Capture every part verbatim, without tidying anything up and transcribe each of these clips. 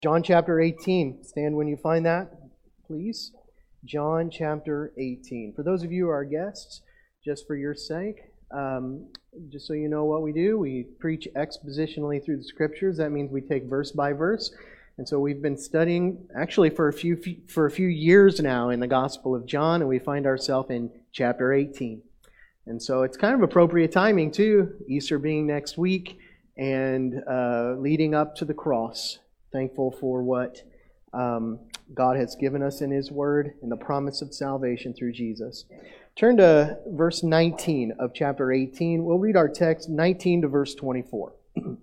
John chapter eighteen. Stand when you find that, please. John chapter eighteen. For those of you who are guests, just for your sake, um, just so you know what we do, we preach expositionally through the Scriptures. That means we take verse by verse. And so we've been studying actually for a few for a few years now in the Gospel of John, and we find ourselves in chapter eighteen. And so it's kind of appropriate timing too, Easter being next week and uh, leading up to the cross. Thankful for what um, God has given us in His Word and the promise of salvation through Jesus. Turn to verse nineteen of chapter eighteen. We'll read our text nineteen to verse twenty-four.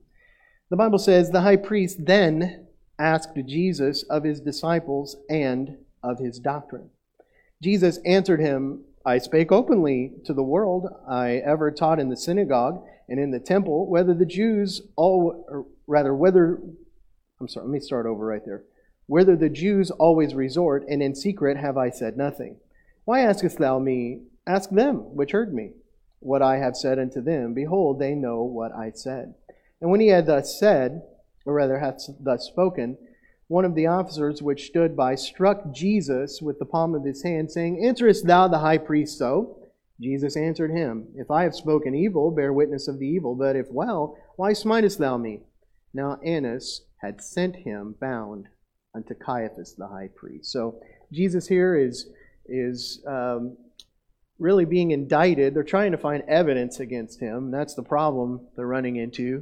The Bible says, "The high priest then asked Jesus of His disciples and of His doctrine. Jesus answered him, I spake openly to the world. I ever taught in the synagogue and in the temple, whether the Jews all, or rather whether I'm sorry, let me start over right there. Whether the Jews always resort, and in secret have I said nothing. Why askest thou me? Ask them which heard me. What I have said unto them, behold, they know what I said. And when he had thus said, or rather hath thus spoken, one of the officers which stood by struck Jesus with the palm of his hand, saying, Answerest thou the high priest so? Jesus answered him, If I have spoken evil, bear witness of the evil, but if well, why smitest thou me? Now Annas had sent him bound unto Caiaphas the high priest. So Jesus here is, is um, really being indicted. They're trying to find evidence against him. That's the problem they're running into.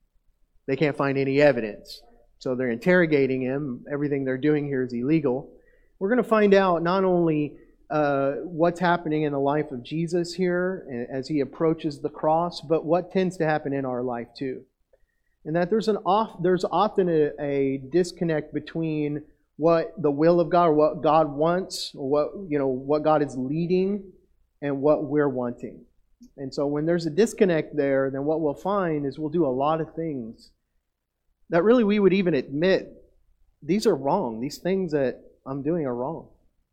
They can't find any evidence. So they're interrogating him. Everything they're doing here is illegal. We're going to find out not only uh, what's happening in the life of Jesus here as He approaches the cross, but what tends to happen in our life too. And that there's an off, there's often a, a disconnect between what the will of God, or what God wants, or what you know, what God is leading, and what we're wanting. And so when there's a disconnect there, then what we'll find is we'll do a lot of things that really we would even admit these are wrong. These things that I'm doing are wrong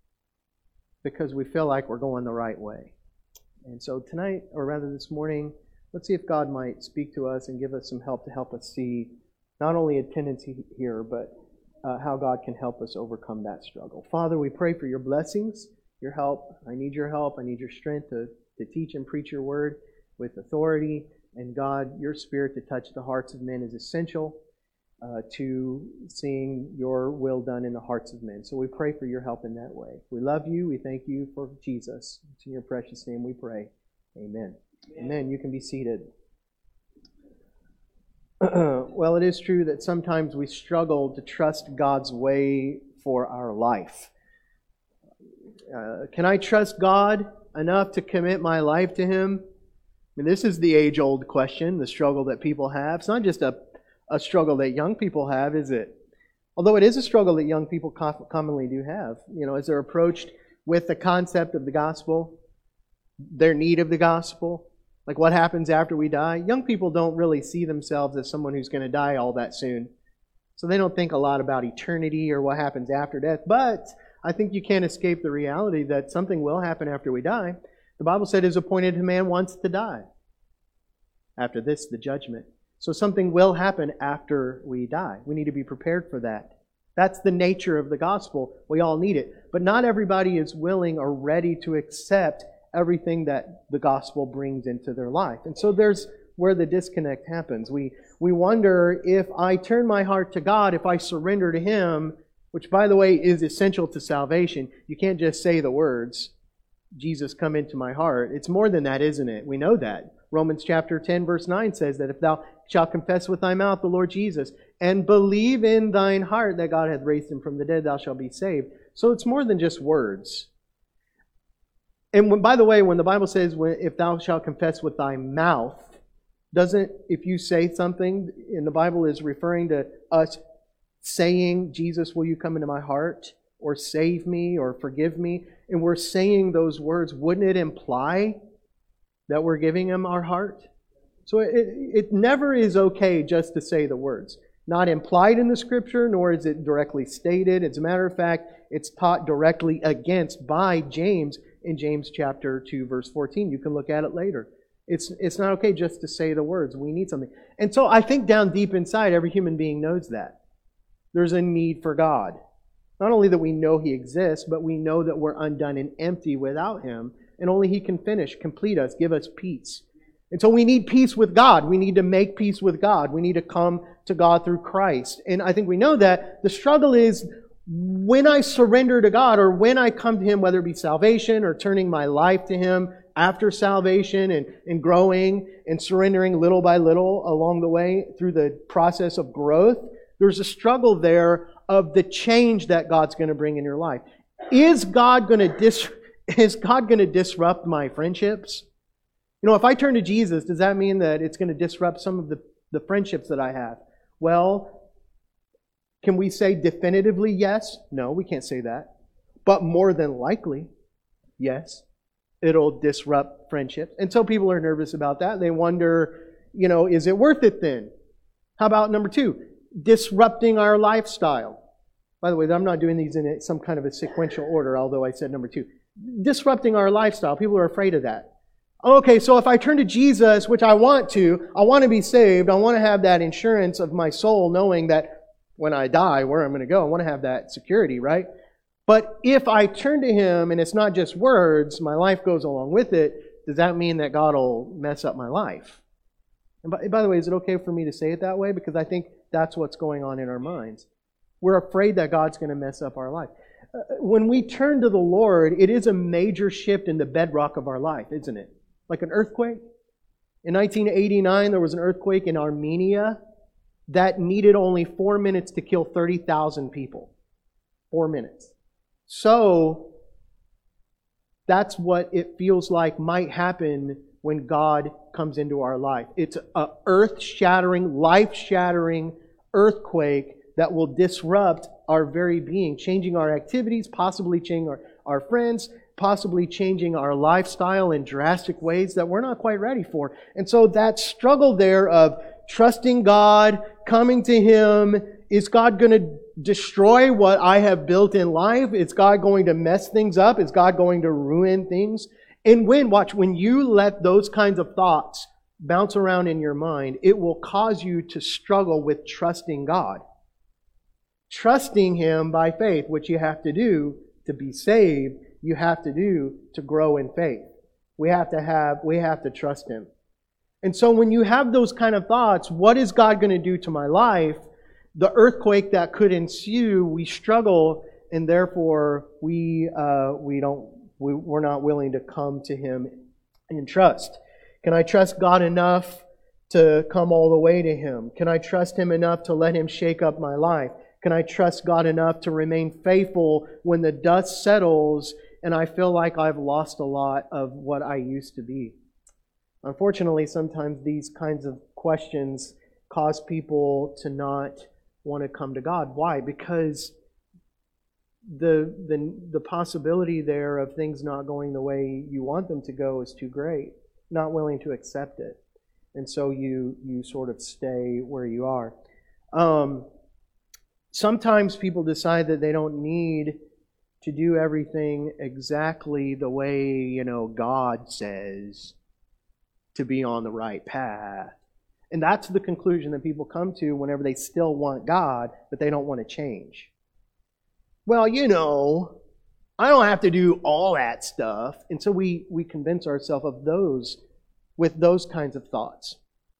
because we feel like we're going the right way. And so tonight, or rather this morning, let's see if God might speak to us and give us some help to help us see not only a tendency here, but uh, how God can help us overcome that struggle. Father, we pray for your blessings, your help. I need your help. I need your strength to, to teach and preach your word with authority. And God, your Spirit to touch the hearts of men is essential uh, to seeing your will done in the hearts of men. So we pray for your help in that way. We love you. We thank you for Jesus. It's in your precious name we pray. Amen. Amen. You can be seated. Well, it is true that sometimes we struggle to trust God's way for our life. Uh, can I trust God enough to commit my life to Him? I mean, this is the age-old question, the struggle that people have. It's not just a, a struggle that young people have, is it? Although it is a struggle that young people co- commonly do have. You know, as they're approached with the concept of the gospel, their need of the gospel, like what happens after we die. Young people don't really see themselves as someone who's going to die all that soon. So they don't think a lot about eternity or what happens after death. But I think you can't escape the reality that something will happen after we die. The Bible said it is appointed to man once to die. After this, the judgment. So something will happen after we die. We need to be prepared for that. That's the nature of the gospel. We all need it. But not everybody is willing or ready to accept everything that the gospel brings into their life. And so there's where the disconnect happens. We we wonder if I turn my heart to God, if I surrender to Him, which by the way is essential to salvation. You can't just say the words, Jesus, come into my heart. It's more than that, isn't it? We know that. Romans chapter ten verse nine says that if thou shalt confess with thy mouth the Lord Jesus and believe in thine heart that God hath raised Him from the dead, thou shalt be saved. So it's more than just words. And when, by the way, when the Bible says, if thou shalt confess with thy mouth, doesn't, if you say something, in the Bible is referring to us saying, Jesus, will you come into my heart? Or save me, or forgive me? And we're saying those words, wouldn't it imply that we're giving Him our heart? So it, it never is okay just to say the words. Not implied in the Scripture, nor is it directly stated. As a matter of fact, it's taught directly against by James in James chapter two, verse fourteen. You can look at it later. It's, it's not okay just to say the words. We need something. And so I think down deep inside, every human being knows that. there's a need for God. Not only that we know He exists, but we know that we're undone and empty without Him, and only He can finish, complete us, give us peace. And so we need peace with God. We need to make peace with God. We need to come to God through Christ. And I think we know that the struggle is when I surrender to God, or when I come to Him, whether it be salvation or turning my life to Him after salvation and, and growing and surrendering little by little along the way through the process of growth, there's a struggle there of the change that God's going to bring in your life. Is God going to dis- is God going to disrupt my friendships? You know, if I turn to Jesus, does that mean that it's going to disrupt some of the, the friendships that I have? Well, can we say definitively yes? No, we can't say that. But more than likely, yes, it'll disrupt friendships. And so people are nervous about that. They wonder, you know, is it worth it then? How about number two? Disrupting our lifestyle. By the way, I'm not doing these in some kind of a sequential order, although I said number two. Disrupting our lifestyle. People are afraid of that. Okay, so if I turn to Jesus, which I want to, I want to be saved, I want to have that insurance of my soul, knowing that when I die, where I'm going to go, I want to have that security, right? But if I turn to Him and it's not just words, my life goes along with it, does that mean that God will mess up my life? And by, by the way, is it okay for me to say it that way? Because I think that's what's going on in our minds. We're afraid that God's going to mess up our life. Uh, when we turn to the Lord, it is a major shift in the bedrock of our life, isn't it? Like an earthquake. In nineteen eighty-nine, there was an earthquake in Armenia that needed only four minutes to kill thirty thousand people. Four minutes. So, that's what it feels like might happen when God comes into our life. It's an earth-shattering, life-shattering earthquake that will disrupt our very being, changing our activities, possibly changing our, our friends, possibly changing our lifestyle in drastic ways that we're not quite ready for. And so that struggle there of trusting God, coming to Him, is God going to destroy what I have built in life? Is God going to mess things up? Is God going to ruin things? And when, watch, when you let those kinds of thoughts bounce around in your mind, it will cause you to struggle with trusting God. Trusting Him by faith, which you have to do to be saved, you have to do to grow in faith. We have to have, we have to trust Him. And so when you have those kind of thoughts, what is God going to do to my life? The earthquake that could ensue, we struggle, and therefore we uh, we don't we, we're not willing to come to Him in trust. Can I trust God enough to come all the way to Him? Can I trust Him enough to let Him shake up my life? Can I trust God enough to remain faithful when the dust settles and I feel like I've lost a lot of what I used to be? Unfortunately, sometimes these kinds of questions cause people to not want to come to God. Why? Because the, the, the possibility there of things not going the way you want them to go is too great. Not willing to accept it. And so you, you sort of stay where you are. Um, sometimes people decide that they don't need to do everything exactly the way, you know, God says to be on the right path. And that's the conclusion that people come to whenever they still want God, but they don't want to change. Well, you know, I don't have to do all that stuff. And so we, we convince ourselves of those with those kinds of thoughts.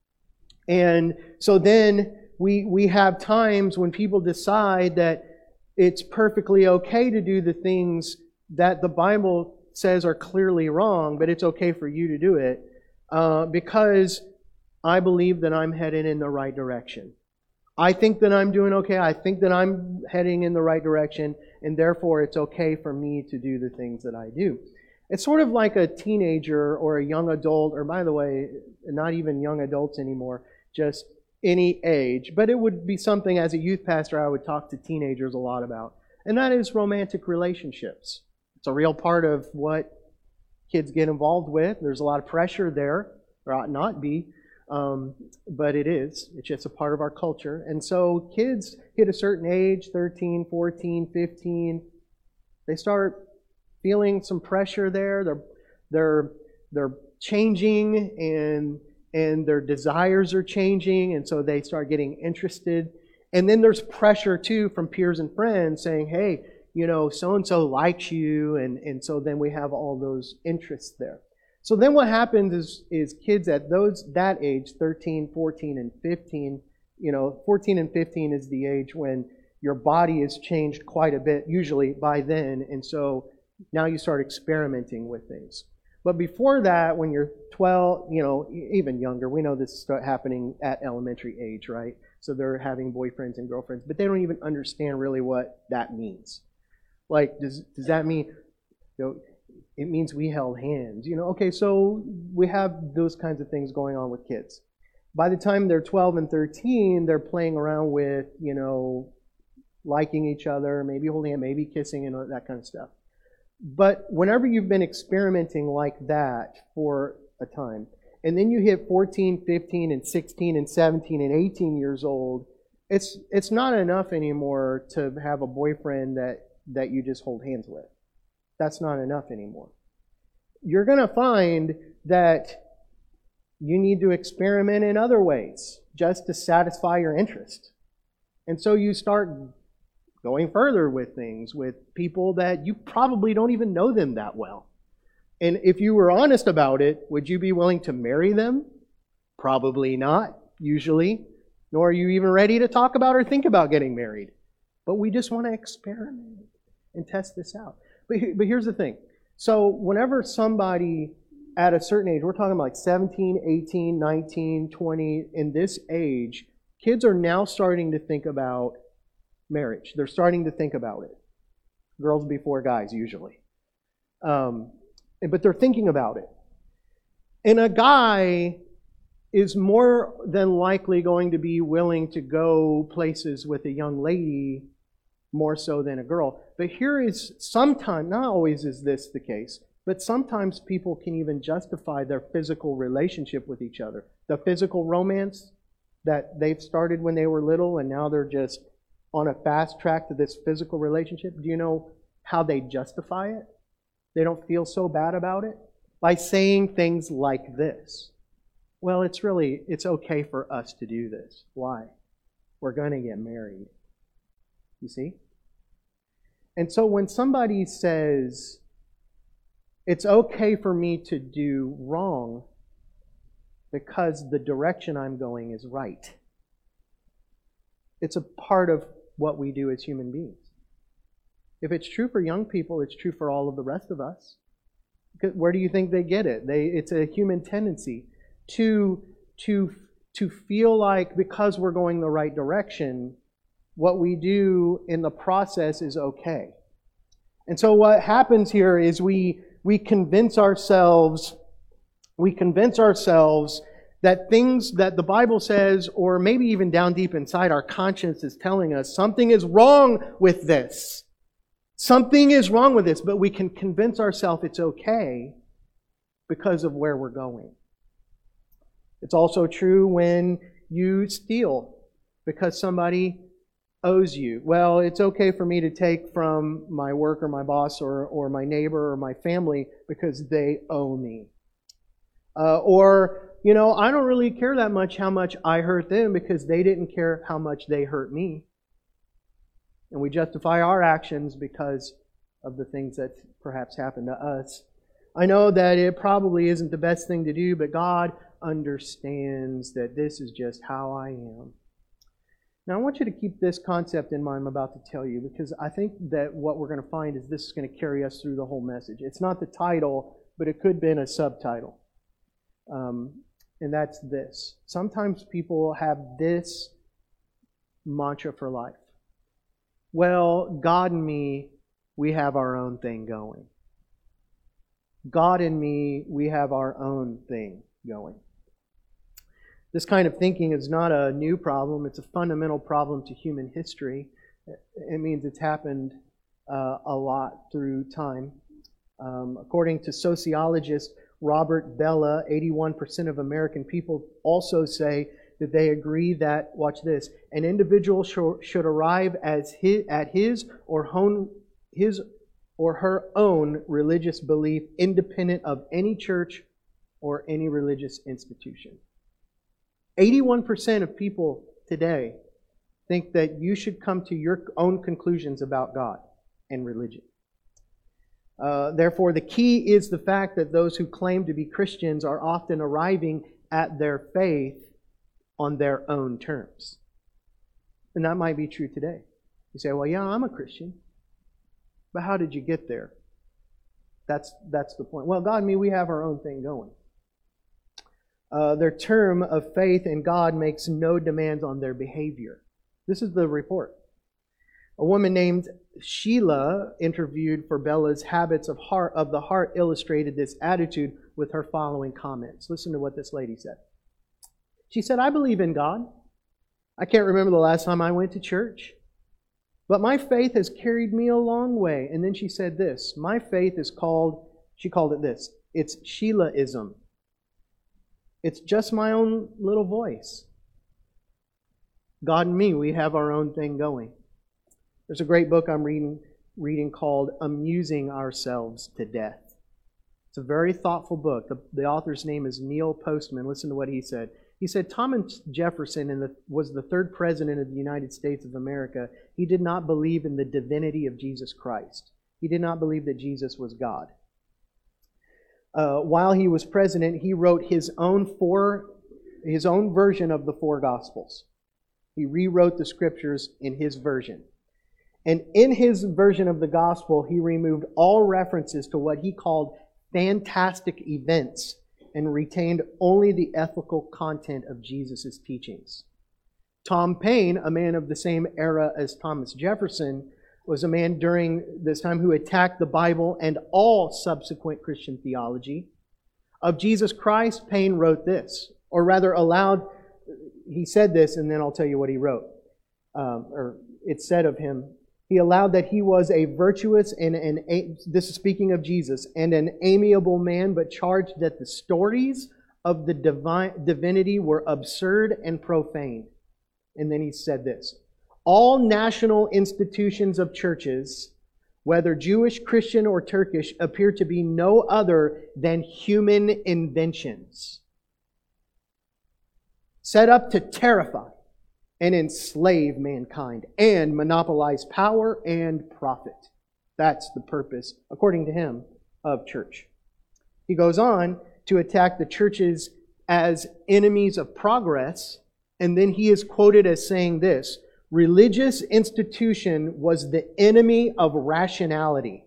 And so then we we have times when people decide that it's perfectly okay to do the things that the Bible says are clearly wrong, but it's okay for you to do it uh, because I believe that I'm headed in the right direction. I think that I'm doing okay. I think that I'm heading in the right direction, and therefore it's okay for me to do the things that I do. It's sort of like a teenager or a young adult, or by the way, not even young adults anymore, just any age. But it would be something as a youth pastor I would talk to teenagers a lot about. And that is romantic relationships. It's a real part of what kids get involved with. There's a lot of pressure there, or ought not be. Um, but it is. It's just a part of our culture. And so kids hit a certain age, thirteen, fourteen, fifteen, they start feeling some pressure there. They're they're they're changing, and and their desires are changing, and so they start getting interested And then there's pressure too from peers and friends saying, hey, you know, so-and-so likes you, and, and so then we have all those interests there. So then what happens is, is kids at those that age, thirteen, fourteen, and fifteen, you know, fourteen and fifteen is the age when your body has changed quite a bit, usually by then, and so now you start experimenting with things. But before that, when you're twelve, you know, even younger, we know this is start happening at elementary age, right? So they're having boyfriends and girlfriends, but they don't even understand really what that means. Like, does does that mean, you know, it means we held hands? You know, okay, so we have those kinds of things going on with kids. By the time they're twelve and thirteen, they're playing around with, you know, liking each other, maybe holding hands, maybe kissing, and that kind of stuff. But whenever you've been experimenting like that for a time, and then you hit fourteen, fifteen, and sixteen, and seventeen, and eighteen years old, it's it's not enough anymore to have a boyfriend that, that you just hold hands with. That's not enough anymore. You're going to find that you need to experiment in other ways just to satisfy your interest. And so you start going further with things, with people that you probably don't even know them that well. And if you were honest about it, would you be willing to marry them? Probably not, usually. Nor are you even ready to talk about or think about getting married. But we just want to experiment and test this out. But, but here's the thing. So whenever somebody at a certain age, we're talking about like seventeen, eighteen, nineteen, twenty, in this age, kids are now starting to think about marriage. They're starting to think about it. Girls before guys, usually. Um, but they're thinking about it. And a guy is more than likely going to be willing to go places with a young lady more so than a girl. But here is sometimes, not always is this the case, but sometimes people can even justify their physical relationship with each other. The physical romance that they've started when they were little and now they're just on a fast track to this physical relationship. Do you know how they justify it? They don't feel so bad about it? By saying things like this. Well, it's really, it's okay for us to do this. Why? We're going to get married. You see? And so when somebody says, it's okay for me to do wrong because the direction I'm going is right, it's a part of what we do as human beings. If it's true for young people, it's true for all of the rest of us. Where do you think they get it? They, it's a human tendency to, to, to feel like because we're going the right direction, what we do in the process is okay. And so what happens here is we, we convince ourselves, we convince ourselves that things that the Bible says, or maybe even down deep inside our conscience is telling us, something is wrong with this. Something is wrong with this, but we can convince ourselves it's okay because of where we're going. It's also true when you steal because somebody owes you. Well, it's okay for me to take from my work or my boss or, or my neighbor or my family because they owe me. Uh, or, you know, I don't really care that much how much I hurt them because they didn't care how much they hurt me. And we justify our actions because of the things that perhaps happened to us. I know that it probably isn't the best thing to do, but God understands that this is just how I am. Now, I want you to keep this concept in mind I'm about to tell you, because I think that what we're going to find is this is going to carry us through the whole message. It's not the title, but it could have been a subtitle. Um, and that's this. Sometimes people have this mantra for life. Well, God and me, we have our own thing going. God and me, we have our own thing going. This kind of thinking is not a new problem. It's a fundamental problem to human history. It means it's happened uh, a lot through time. Um, according to sociologist Robert Bellah, eighty-one percent of American people also say that they agree that, watch this, an individual sh- should arrive as his, at his or home, his or her own religious belief independent of any church or any religious institution. eighty-one percent of people today think that you should come to your own conclusions about God and religion. Uh, therefore, the key is the fact that those who claim to be Christians are often arriving at their faith on their own terms. And that might be true today. You say, well, yeah, I'm a Christian. But how did you get there? That's, that's the point. Well, God and me, we have our own thing going. Uh, their term of faith in God makes no demands on their behavior. This is the report. A woman named Sheila, interviewed for Bella's Habits of Heart of the Heart, illustrated this attitude with her following comments. Listen to what this lady said. She said, I believe in God. I can't remember the last time I went to church. But my faith has carried me a long way. And then she said this. My faith is called, she called it this. It's Sheilaism. It's just my own little voice. God and me, we have our own thing going. There's a great book I'm reading, reading called Amusing Ourselves to Death. It's a very thoughtful book. The, the author's name is Neil Postman. Listen to what he said. He said, Thomas Jefferson in the, was the third president of the United States of America. He did not believe in the divinity of Jesus Christ. He did not believe that Jesus was God. Uh, while he was president, he wrote his own four, his own version of the four Gospels. He rewrote the Scriptures in his version. And in his version of the Gospel, he removed all references to what he called fantastic events and retained only the ethical content of Jesus' teachings. Tom Paine, a man of the same era as Thomas Jefferson, was a man during this time who attacked the Bible and all subsequent Christian theology. Of Jesus Christ, Paine wrote this, or rather allowed, he said this, and then I'll tell you what he wrote. Um, or it said of him, he allowed that he was a virtuous and an, this is speaking of Jesus, and an amiable man, but charged that the stories of the divine divinity were absurd and profane. And then he said this, all national institutions of churches, whether Jewish, Christian, or Turkish, appear to be no other than human inventions, set up to terrify and enslave mankind and monopolize power and profit. That's the purpose, according to him, of church. He goes on to attack the churches as enemies of progress, and then he is quoted as saying this, religious institution was the enemy of rationality.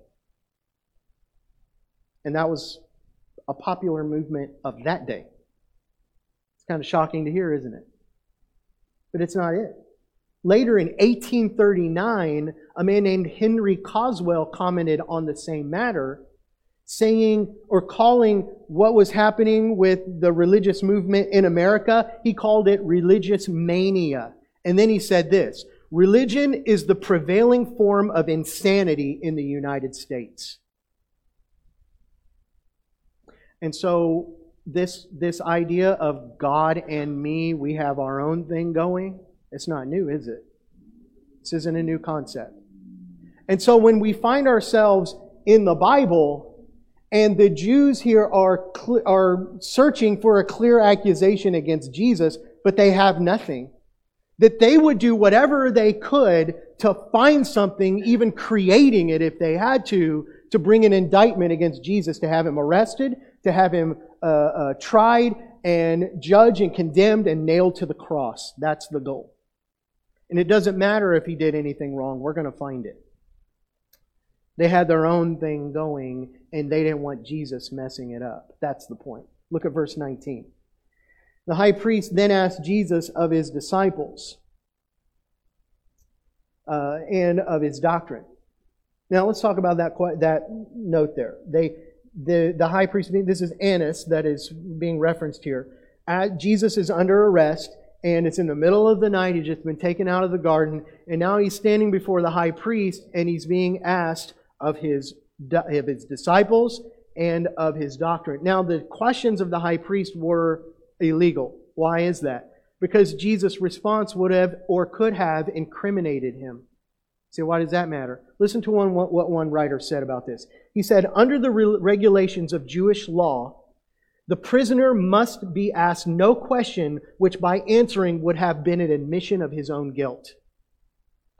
And that was a popular movement of that day. It's kind of shocking to hear, isn't it? But it's not it. Later in eighteen thirty-nine, a man named Henry Coswell commented on the same matter, saying or calling what was happening with the religious movement in America, he called it religious mania. And then he said this, religion is the prevailing form of insanity in the United States. And so This, this idea of God and me, we have our own thing going, it's not new, is it? This isn't a new concept. And so when we find ourselves in the Bible, and the Jews here are, cl- are searching for a clear accusation against Jesus, but they have nothing, that they would do whatever they could to find something, even creating it if they had to, to bring an indictment against Jesus, to have Him arrested, to have Him uh, uh, tried and judged and condemned and nailed to the cross. That's the goal. And it doesn't matter if He did anything wrong. We're going to find it. They had their own thing going, and they didn't want Jesus messing it up. That's the point. Look at verse nineteen. The high priest then asked Jesus of His disciples uh, and of His doctrine. Now let's talk about that that note there. They, the, the high priest, this is Annas that is being referenced here. Uh, Jesus is under arrest, and it's in the middle of the night. He's just been taken out of the garden, and now he's standing before the high priest, and he's being asked of his, of his disciples and of his doctrine. Now the questions of the high priest were illegal. Why is that? Because Jesus' response would have or could have incriminated him. So why does that matter? Listen to one, what one writer said about this. He said, under the re- regulations of Jewish law, the prisoner must be asked no question which by answering would have been an admission of his own guilt.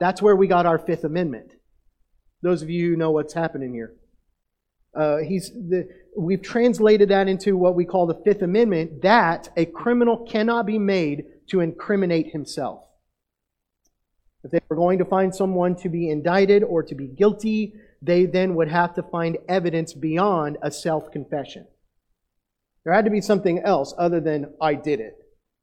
That's where we got our Fifth Amendment. Those of you who know what's happening here. Uh, he's the, we've translated that into what we call the Fifth Amendment, that a criminal cannot be made to incriminate himself. If they were going to find someone to be indicted or to be guilty, they then would have to find evidence beyond a self-confession. There had to be something else other than, I did it.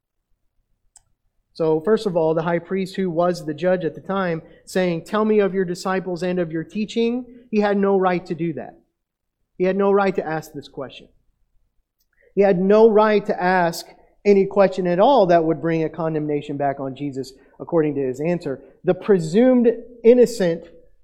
So first of all, the high priest, who was the judge at the time, saying, tell me of your disciples and of your teaching, he had no right to do that. He had no right to ask this question. He had no right to ask any question at all that would bring a condemnation back on Jesus, according to his answer. The presumed innocent,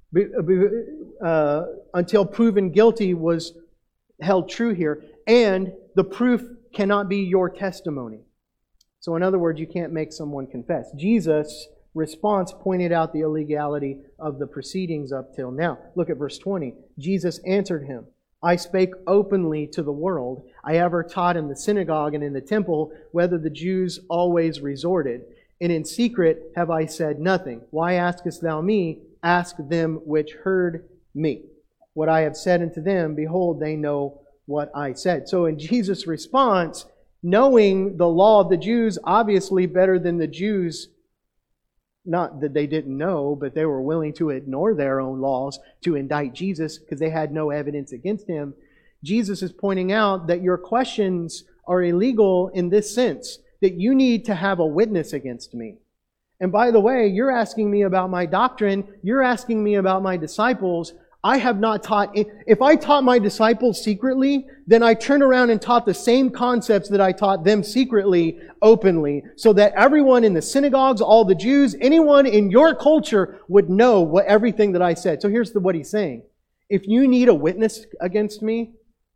uh, until proven guilty, was held true here. And the proof cannot be your testimony. So in other words, you can't make someone confess. Jesus' response pointed out the illegality of the proceedings up till now. Look at verse twenty. Jesus answered him, I spake openly to the world. I ever taught in the synagogue and in the temple, whether the Jews always resorted. And in secret have I said nothing. Why askest thou me? Ask them which heard me. What I have said unto them, behold, they know what I said. So in Jesus' response, knowing the law of the Jews, obviously better than the Jews, not that they didn't know, but they were willing to ignore their own laws to indict Jesus because they had no evidence against him. Jesus is pointing out that your questions are illegal in this sense, that you need to have a witness against me. And by the way, you're asking me about my doctrine, you're asking me about my disciples. I have not taught, if I taught my disciples secretly, then I turn around and taught the same concepts that I taught them secretly, openly, so that everyone in the synagogues, all the Jews, anyone in your culture would know what everything that I said. So here's the, what he's saying. If you need a witness against me,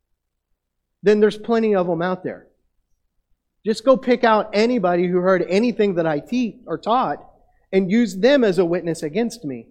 then there's plenty of them out there. Just go pick out anybody who heard anything that I teach or taught and use them as a witness against me.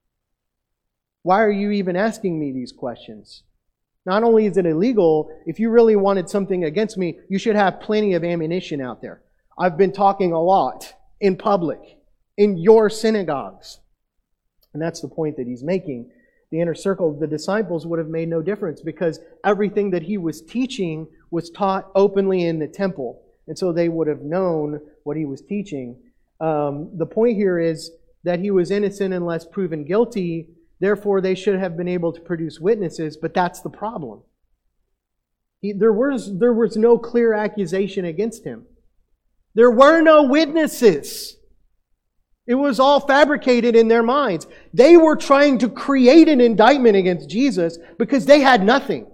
Why are you even asking me these questions? Not only is it illegal, if you really wanted something against me, you should have plenty of ammunition out there. I've been talking a lot in public, in your synagogues. And that's the point that he's making. The inner circle of the disciples would have made no difference because everything that he was teaching was taught openly in the temple. And so they would have known what he was teaching. Um, the point here is that he was innocent unless proven guilty. Therefore, they should have been able to produce witnesses, but that's the problem. He, there was, there was no clear accusation against him. There were no witnesses. It was all fabricated in their minds. They were trying to create an indictment against Jesus because they had nothing.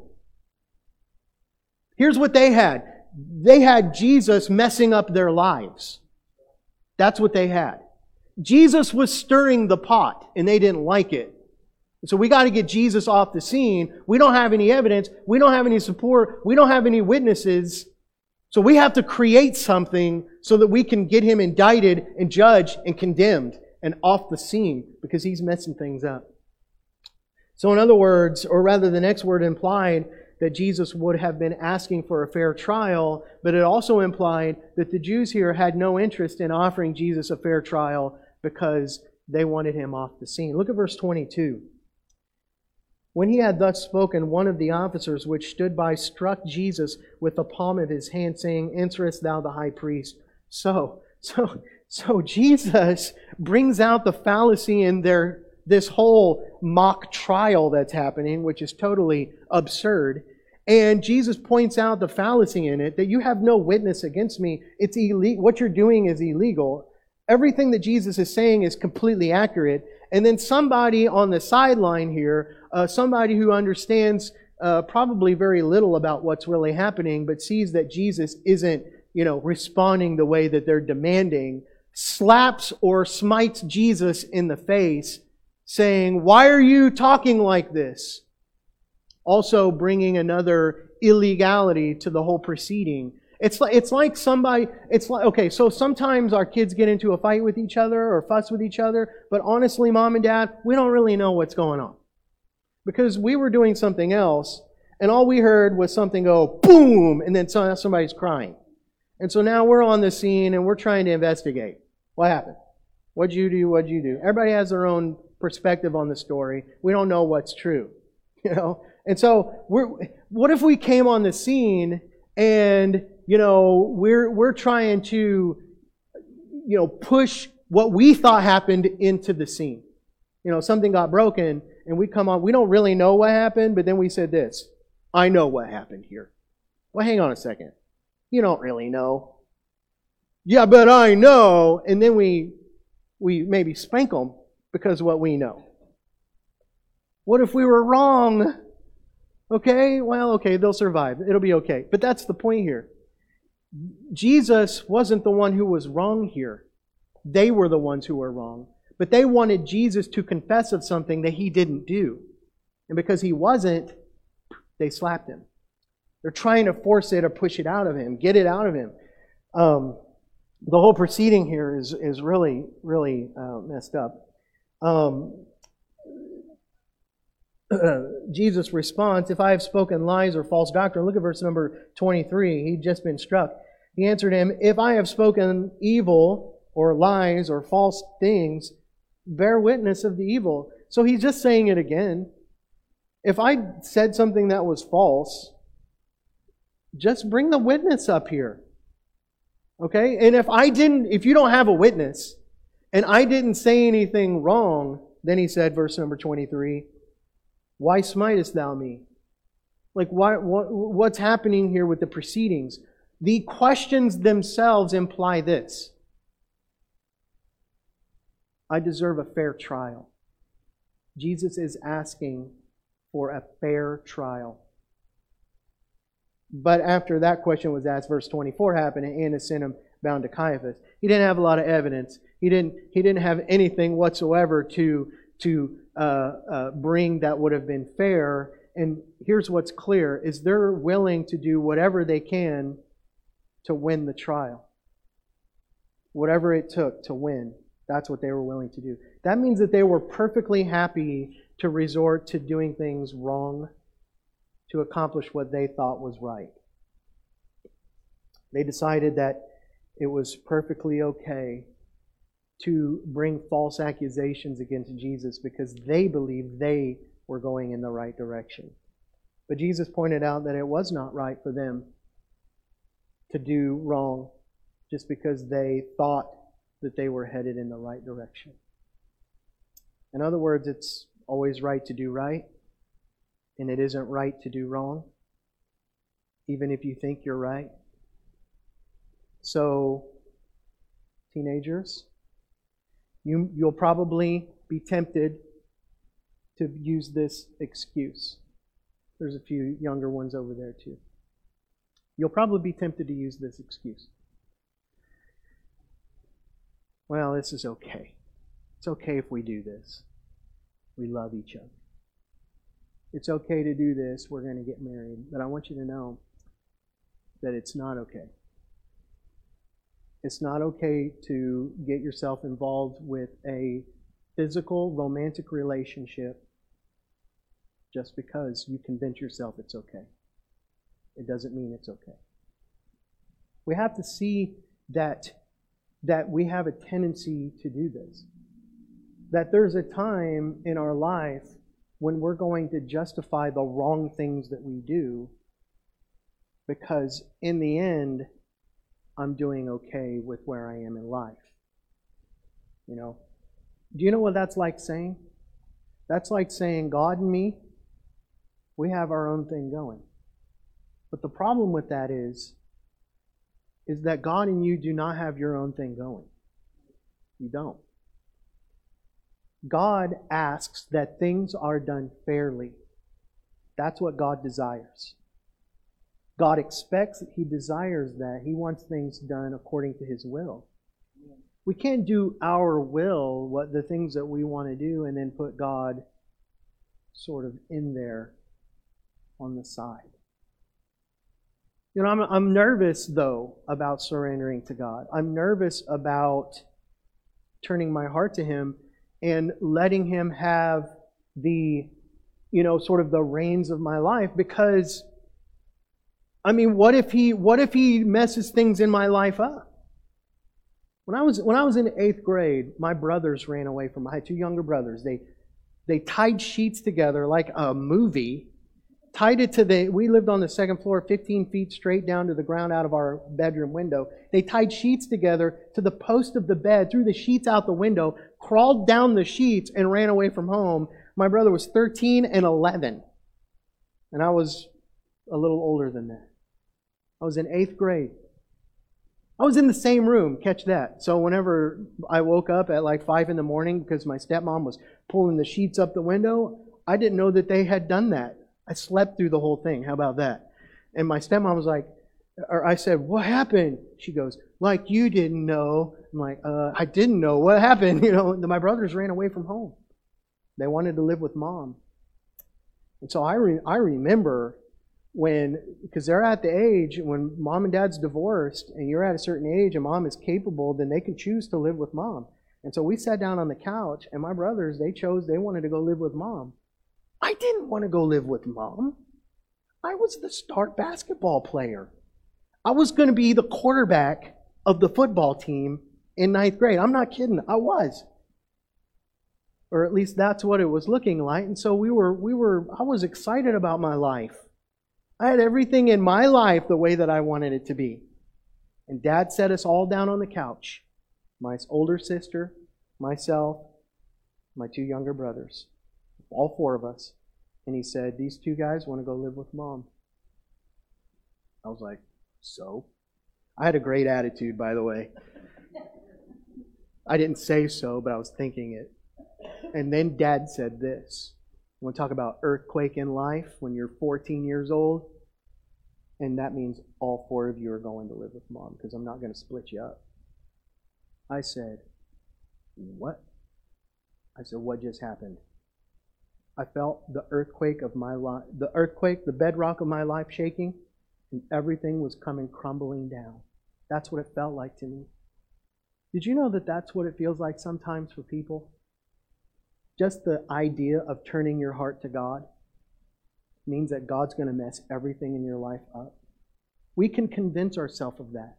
Here's what they had. They had Jesus messing up their lives. That's what they had. Jesus was stirring the pot, and they didn't like it. So we got to get Jesus off the scene. We don't have any evidence. We don't have any support. We don't have any witnesses. So we have to create something so that we can get him indicted and judged and condemned and off the scene because he's messing things up. So in other words, or rather the next word implied that Jesus would have been asking for a fair trial, but it also implied that the Jews here had no interest in offering Jesus a fair trial because they wanted him off the scene. Look at verse twenty-two. When he had thus spoken, one of the officers which stood by struck Jesus with the palm of his hand, saying, Answerest thou the high priest? So, so, so Jesus brings out the fallacy in their this whole mock trial that's happening, which is totally absurd. And Jesus points out the fallacy in it, that you have no witness against me. It's illegal. What you're doing is illegal. Everything that Jesus is saying is completely accurate. And then somebody on the sideline here, uh, somebody who understands uh, probably very little about what's really happening, but sees that Jesus isn't, you know, responding the way that they're demanding, slaps or smites Jesus in the face, saying, "Why are you talking like this?" Also bringing another illegality to the whole proceeding. It's like, it's like somebody, it's like, okay, so sometimes our kids get into a fight with each other or fuss with each other, but honestly, mom and dad, we don't really know what's going on. Because we were doing something else, and all we heard was something go boom, and then somebody's crying. And so now we're on the scene and we're trying to investigate. What happened? What'd you do? What'd you do? Everybody has their own perspective on the story. We don't know what's true, you know. And so, we're. What if we came on the scene and you know we're we're trying to you know push what we thought happened into the scene. You know, something got broken, and we come on. We don't really know what happened, but then we said this: "I know what happened here." Well, hang on a second. You don't really know. Yeah, but I know. And then we we maybe spank them because of what we know. What if we were wrong? Okay, well, okay, they'll survive. It'll be okay. But that's the point here. Jesus wasn't the one who was wrong here. They were the ones who were wrong. But they wanted Jesus to confess of something that He didn't do. And because He wasn't, they slapped Him. They're trying to force it or push it out of Him, get it out of Him. Um, the whole proceeding here is, is really, really uh, messed up. Um, Jesus' response, if I have spoken lies or false doctrine, look at verse number twenty-three. He'd just been struck. He answered him, if I have spoken evil or lies or false things, bear witness of the evil. So he's just saying it again. If I said something that was false, just bring the witness up here. Okay? And if I didn't, if you don't have a witness, and I didn't say anything wrong, then he said, verse number twenty-three, why smitest thou me? Like, why, what, what's happening here with the proceedings? The questions themselves imply this: I deserve a fair trial. Jesus is asking for a fair trial. But after that question was asked, verse twenty-four happened, and Annas sent him bound to Caiaphas. He didn't have a lot of evidence. He didn't, he didn't have anything whatsoever to, to uh, uh, bring that would have been fair. And here's what's clear, is they're willing to do whatever they can to win the trial. Whatever it took to win, that's what they were willing to do. That means that they were perfectly happy to resort to doing things wrong to accomplish what they thought was right. They decided that it was perfectly okay to bring false accusations against Jesus because they believed they were going in the right direction. But Jesus pointed out that it was not right for them to do wrong just because they thought that they were headed in the right direction. In other words, it's always right to do right, and it isn't right to do wrong, even if you think you're right. So, teenagers, you, you'll probably be tempted to use this excuse. There's a few younger ones over there too. You'll probably be tempted to use this excuse. Well, this is okay. It's okay if we do this. We love each other. It's okay to do this. We're going to get married. But I want you to know that it's not okay. It's not okay to get yourself involved with a physical, romantic relationship just because you convince yourself it's okay. It doesn't mean it's okay. We have to see that, that we have a tendency to do this. That there's a time in our life when we're going to justify the wrong things that we do because in the end, I'm doing okay with where I am in life. You know, do you know what that's like saying? That's like saying God and me, we have our own thing going. But the problem with that is, is that God and you do not have your own thing going. You don't. God asks that things are done fairly. That's what God desires. God expects it. He desires that. He wants things done according to His will. We can't do our will, what the things that we want to do, and then put God sort of in there on the side. You know, I'm, I'm nervous, though, about surrendering to God. I'm nervous about turning my heart to Him and letting Him have the, you know, sort of the reins of my life. Because, I mean, what if He, what if He messes things in my life up? When I was when I was in eighth grade, my brothers ran away from me. I had two younger brothers. They they tied sheets together like a movie, tied it to the, we lived on the second floor, fifteen feet straight down to the ground out of our bedroom window. They tied sheets together to the post of the bed, threw the sheets out the window, crawled down the sheets, and ran away from home. My brother was thirteen and eleven. And I was a little older than that. I was in eighth grade. I was in the same room, catch that. So whenever I woke up at like five in the morning because my stepmom was pulling the sheets up the window, I didn't know that they had done that. I slept through the whole thing. How about that? And my stepmom was like, or I said, what happened? She goes, like you didn't know. I'm like, uh, I didn't know. What happened? You know, my brothers ran away from home. They wanted to live with mom. And so I re- I remember when, because they're at the age when mom and dad's divorced and you're at a certain age and mom is capable, then they can choose to live with mom. And so we sat down on the couch and my brothers, they chose, they wanted to go live with mom. I didn't want to go live with mom. I was the star basketball player. I was going to be the quarterback of the football team in ninth grade. I'm not kidding. I was. Or at least that's what it was looking like. And so we were, we were, I was excited about my life. I had everything in my life the way that I wanted it to be. And Dad set us all down on the couch. My older sister, myself, my two younger brothers. All four of us. And he said, these two guys want to go live with mom. I was like, so? I had a great attitude, by the way. I didn't say so, but I was thinking it. And then Dad said this. You want to talk about earthquake in life when you're fourteen years old? And that means all four of you are going to live with mom because I'm not going to split you up. I said, what? I said, what just happened? I felt the earthquake of my life, the earthquake, the bedrock of my life shaking, and everything was coming crumbling down. That's what it felt like to me. Did you know that that's what it feels like sometimes for people? Just the idea of turning your heart to God means that God's going to mess everything in your life up. We can convince ourselves of that.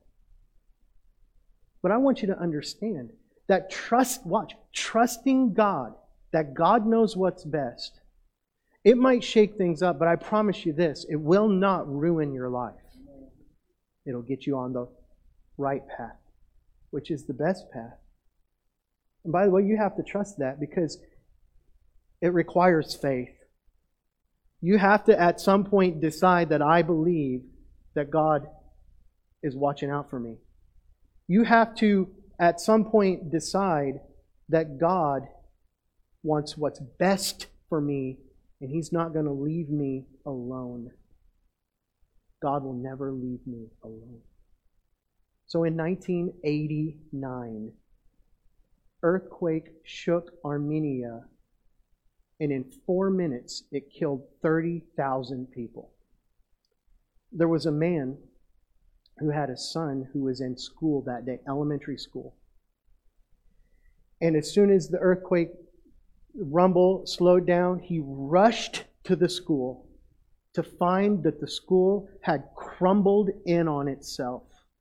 But I want you to understand that trust, watch, trusting God, that God knows what's best. It might shake things up, but I promise you this, it will not ruin your life. It'll get you on the right path, which is the best path. And by the way, you have to trust that because it requires faith. You have to at some point decide that I believe that God is watching out for me. You have to at some point decide that God wants what's best for me and He's not going to leave me alone. God will never leave me alone. So in nineteen eighty-nine, earthquake shook Armenia, and in four minutes it killed thirty thousand people. There was a man who had a son who was in school that day, elementary school. And as soon as the earthquake rumble slowed down, he rushed to the school to find that the school had crumbled in on itself.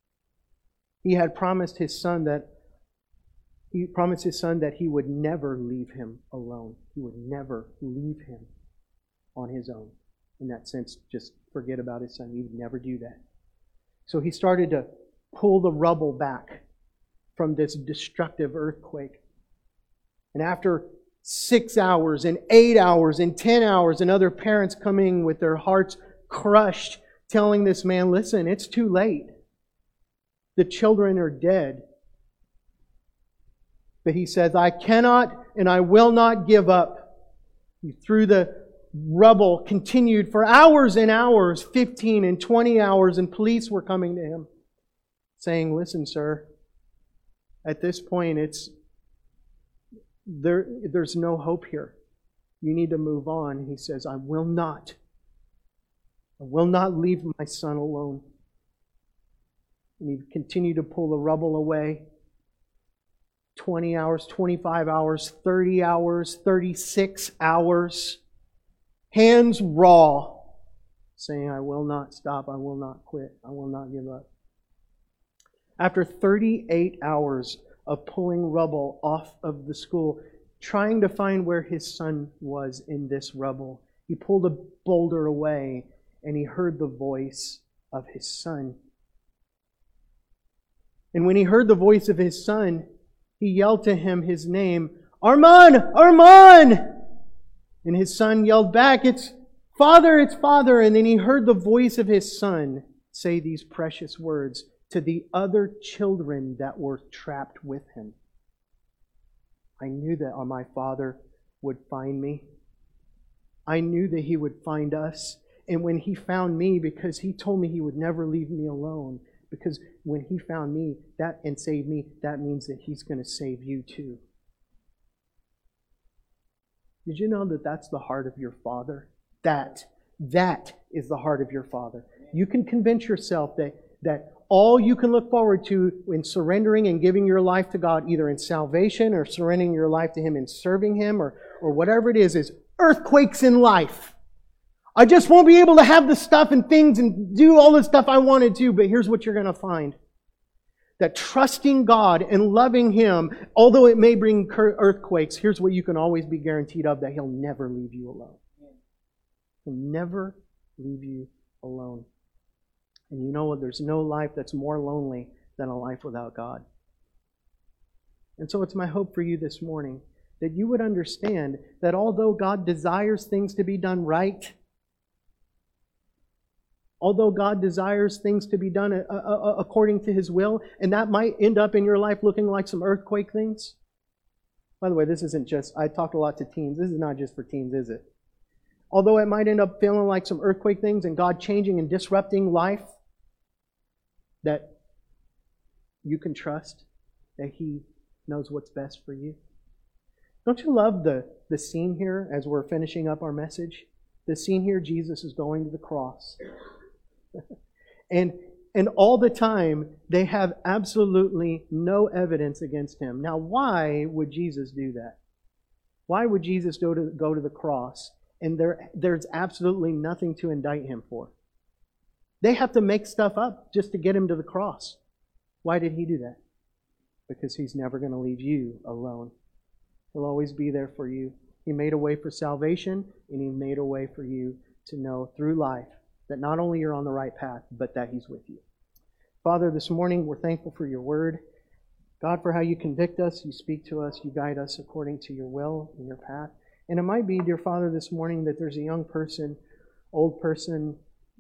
He had promised his son that he promised his son that he would never leave him alone. He would never leave him on his own. In that sense, just forget about his son. He would never do that. So he started to pull the rubble back from this destructive earthquake. And after six hours and eight hours and ten hours and other parents coming with their hearts crushed, telling this man, listen, it's too late. The children are dead. But he says, I cannot and I will not give up. He threw the rubble, continued for hours and hours, fifteen and twenty hours, and police were coming to him saying, listen, sir, at this point it's there. there's no hope here. You need to move on. He says, I will not. I will not leave my son alone. And he continued to pull the rubble away. twenty hours, twenty-five hours, thirty hours, thirty-six hours. Hands raw, saying, I will not stop, I will not quit, I will not give up. After thirty-eight hours of pulling rubble off of the school, trying to find where his son was in this rubble, he pulled a boulder away and he heard the voice of his son. And when he heard the voice of his son, he yelled to him his name, Armand! Armand! And his son yelled back, It's Father, it's Father. And then he heard the voice of his son say these precious words to the other children that were trapped with him. I knew that my Father would find me. I knew that He would find us. And when He found me, because He told me He would never leave me alone, because when He found me that and saved me, that means that He's going to save you too. Did you know that that's the heart of your Father? That, that is the heart of your Father. You can convince yourself that, that all you can look forward to in surrendering and giving your life to God, either in salvation or surrendering your life to Him and serving Him or, or whatever it is, is earthquakes in life. I just won't be able to have the stuff and things and do all the stuff I wanted to, but here's what you're going to find. That trusting God and loving Him, although it may bring earthquakes, here's what you can always be guaranteed of, that He'll never leave you alone. He'll never leave you alone. And you know what? There's no life that's more lonely than a life without God. And so it's my hope for you this morning that you would understand that although God desires things to be done right, although God desires things to be done according to His will, and that might end up in your life looking like some earthquake things. By the way, this isn't just, I talked a lot to teens. This is not just for teens, is it? Although it might end up feeling like some earthquake things and God changing and disrupting life, that you can trust that He knows what's best for you. Don't you love the, the scene here as we're finishing up our message? The scene here, Jesus is going to the cross. and and all the time, they have absolutely no evidence against Him. Now, why would Jesus do that? Why would Jesus go to, go to the cross and there there's absolutely nothing to indict Him for? They have to make stuff up just to get Him to the cross. Why did He do that? Because He's never going to leave you alone. He'll always be there for you. He made a way for salvation, and He made a way for you to know through life that not only you're on the right path, but that He's with you. Father, this morning we're thankful for Your Word. God, for how You convict us, You speak to us, You guide us according to Your will and Your path. And it might be, dear Father, this morning that there's a young person, old person,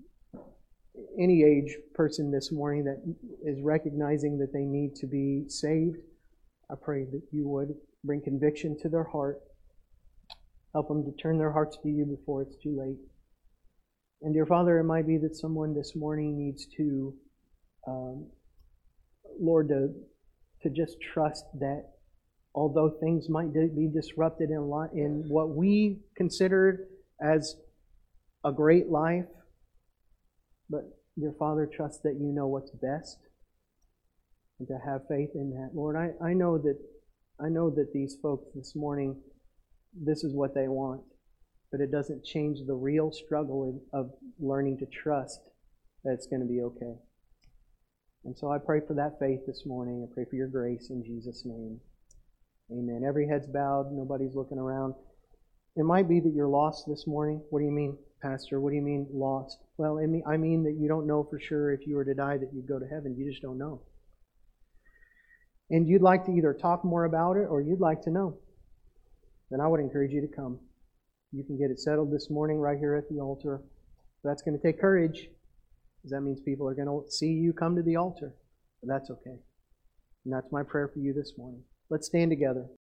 any age person this morning that is recognizing that they need to be saved. I pray that You would bring conviction to their heart. Help them to turn their hearts to You before it's too late. And dear Father, it might be that someone this morning needs to, um, Lord, to, to just trust that although things might be disrupted in, li- in what we considered as a great life, but dear Father, trust that You know what's best and to have faith in that. Lord, I, I know that I know that these folks this morning, this is what they want, but it doesn't change the real struggle of learning to trust that it's going to be okay. And so I pray for that faith this morning. I pray for Your grace in Jesus' name. Amen. Every head's bowed. Nobody's looking around. It might be that you're lost this morning. What do you mean, Pastor? What do you mean lost? Well, I mean that you don't know for sure if you were to die that you'd go to heaven. You just don't know. And you'd like to either talk more about it or you'd like to know. Then I would encourage you to come. You can get it settled this morning right here at the altar. That's going to take courage, because that means people are going to see you come to the altar. But that's okay. And that's my prayer for you this morning. Let's stand together.